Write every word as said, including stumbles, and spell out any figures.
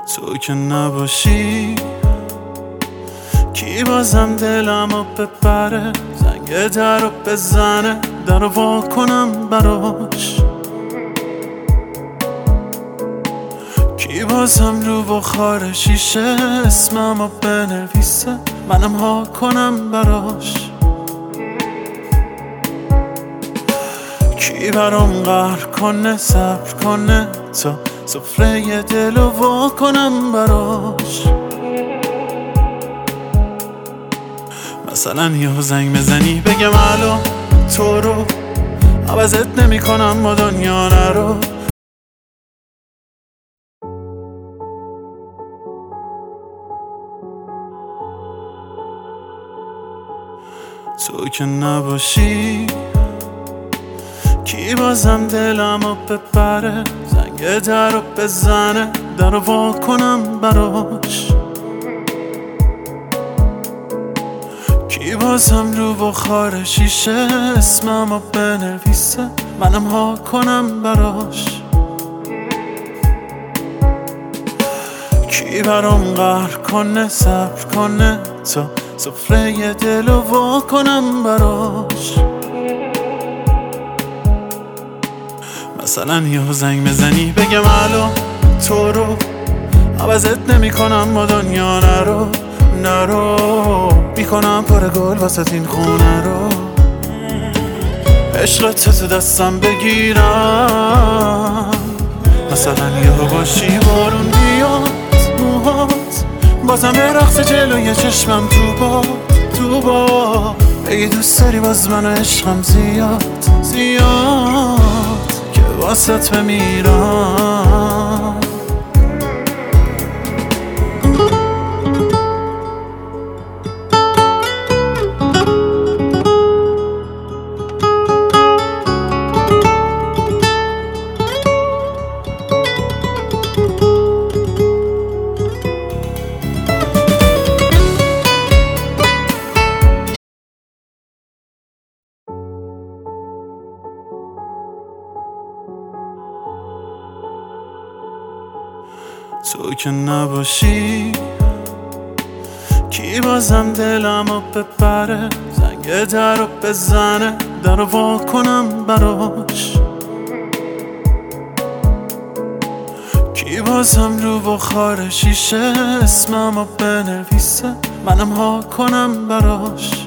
تو که نباشی کی بازم دلمو ببره، زنگ در رو بزنه، در رو وا کنم براش. کی بازم رو بخار شیشه اسممو بنویسه، منم ها کنم براش. کی برام قهر کنه، صبر کنه تا سفره دلو وا کنم براش. مثلا یه زنگ بزنی بگم الو تو رو عوضت نمی کنم با دنیا نرو. تو که نباشی کی بازم دلمو ببره، زنگ در رو بزنه، در رو وا کنم براش. کی بازم رو بخار شیشه اسممو بنویسه، منم ها کنم براش. کی برام قهر کنه، صبر کنه تا سفره دلو وا کنم براش. مثلا یه زنگ بزنی بگم الو تو رو عوضت نمی کنم با دنیا نرو نرو. میکنم پر گل واسه این خونه رو، عشقت تو دستم بگیرم. مثلا یه باشی بارون بیاد موهات، بازم به رقص جلوی چشمم تو باد تو باد. اگه دوست داری باز منو عشقم زیاد زیاد که واسط بمیرم. تو که نباشی کی بازم دلمو ببره، زنگ در رو بزنه، در رو وا کنم براش. کی بازم رو بخار شیشه اسممو بنویسه، منم ها کنم براش.